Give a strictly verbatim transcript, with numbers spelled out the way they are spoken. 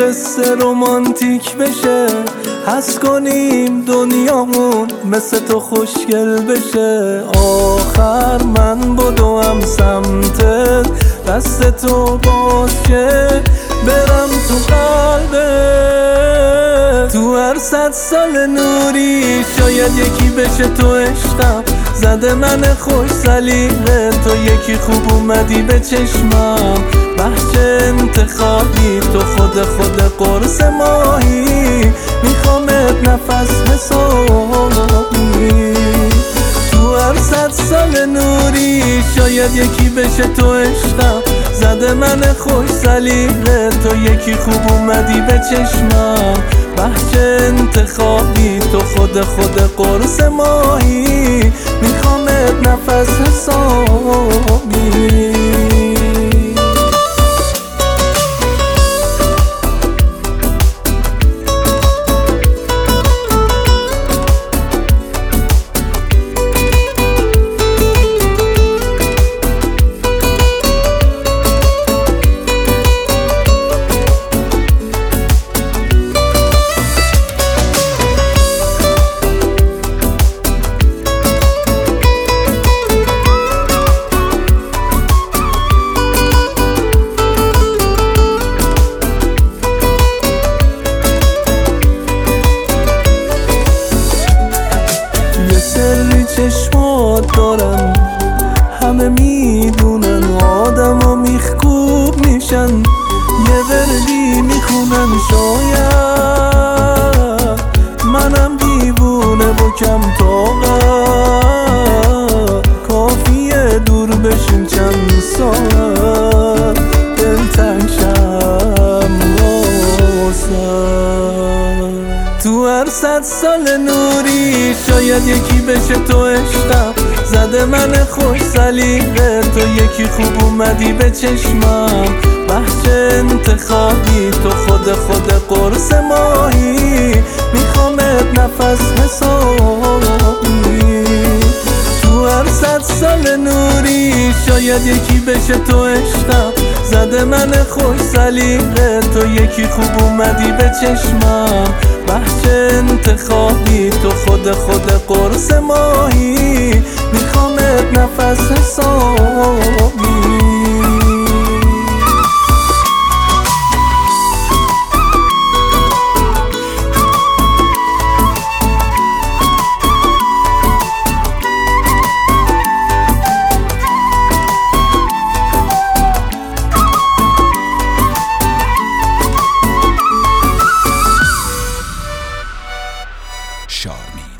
قصه رومانتیک بشه، حس کنیم دنیامون مثل تو خوشگل بشه. آخر من بدوم سمتت، دست تو باز شه، برم تو قلبت. تو هر صد سال نوری شاید یکی بشه تو عشقم، زده من خوش سلیقه، تو یکی خوب اومدی به چشمم. بخش انتخابی تو خود خود قرص ماهی، میخوامت نفس حسابی. تو هر صد سال نوری شاید یکی بشه تو عشقم، زده من خوش سلیقه، تو یکی خوب اومدی به چشمم. بخش انتخابی تو خود خود قرص ماهی، میخوامت نفس حسابی. سری چشمات دارن، همه میدونن، آدم ها میخکوب میشن، یه وردی میخونن. شاید منم دیوونه و کم طاقت، کافیه دور بشیم چند ساعت، دلتنگ شم واسه. تو هر صد سال نوری شاید یکی بشه تو عشقم، زده من خوش سلیقه، تو یکی خوب اومدی به چشمم. بخش انتخابی تو خود خود قرص ماهی، میخوامت نفس حسابی. تو هر صد سال نوری شاید یکی بشه تو عشقم، زده من خوش سلیقه، تو یکی خوب اومدی به چشمم. بخش انتخابی تو خود خود قرص ماهی، میخوامت نفس حسابی. Charmin.